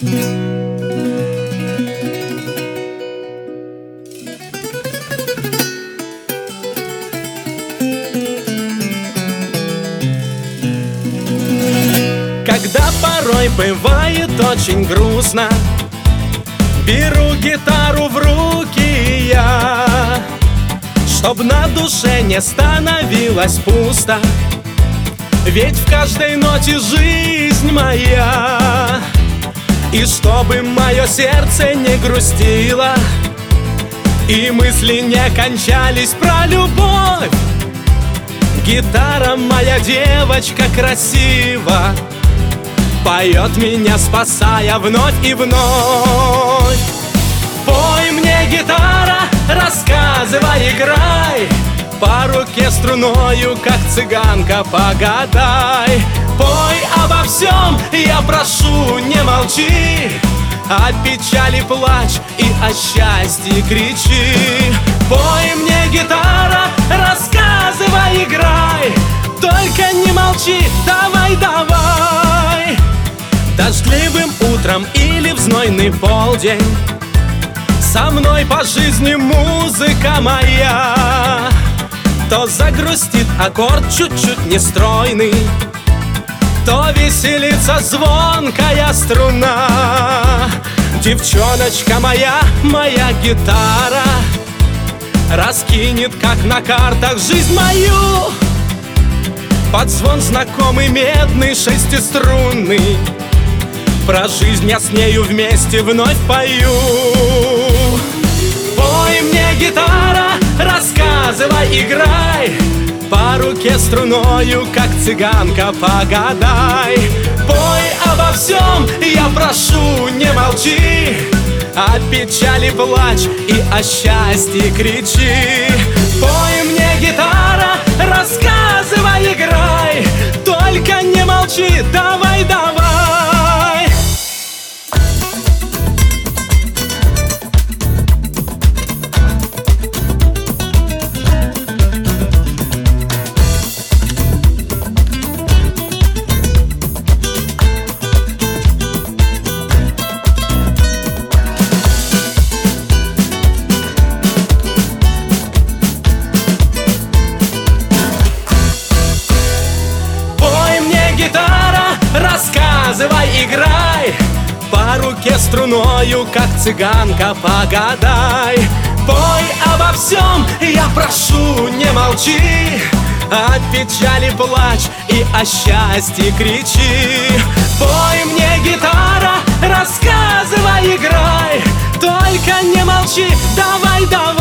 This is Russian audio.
Когда порой бывает очень грустно, беру гитару в руки я, чтоб на душе не становилось пусто, ведь в каждой ноте жизнь моя. И чтобы мое сердце не грустило и мысли не кончались про любовь, гитара моя девочка красива поет меня, спасая вновь и вновь. Пой мне, гитара, рассказывай, играй, по руке струною, как цыганка, погадай. Пой обо всем, я прошу, не молчи, о печали плачь и о счастье кричи. Пой мне, гитара, рассказывай, играй, только не молчи, давай, давай. Дождливым утром или в знойный полдень со мной по жизни музыка моя. То загрустит аккорд чуть-чуть нестройный, то веселится звонкая струна. Девчоночка моя, моя гитара раскинет, как на картах, жизнь мою под звон знакомый медный шестиструнный. Про жизнь я с нею вместе вновь пою. Пой мне, гитара, рассказывай, играй, по руке струною, как цыганка, погадай. Пой обо всем, я прошу, не молчи, о печали плачь и о счастье кричи. Пой мне, гитара, рассказывай, играй, только не молчи, давай, давай. Рассказывай, играй, по руке струною, как цыганка, погадай. Пой обо всем, я прошу, не молчи, о печали плачь и о счастье кричи. Пой мне, гитара, рассказывай, играй, только не молчи, давай, давай.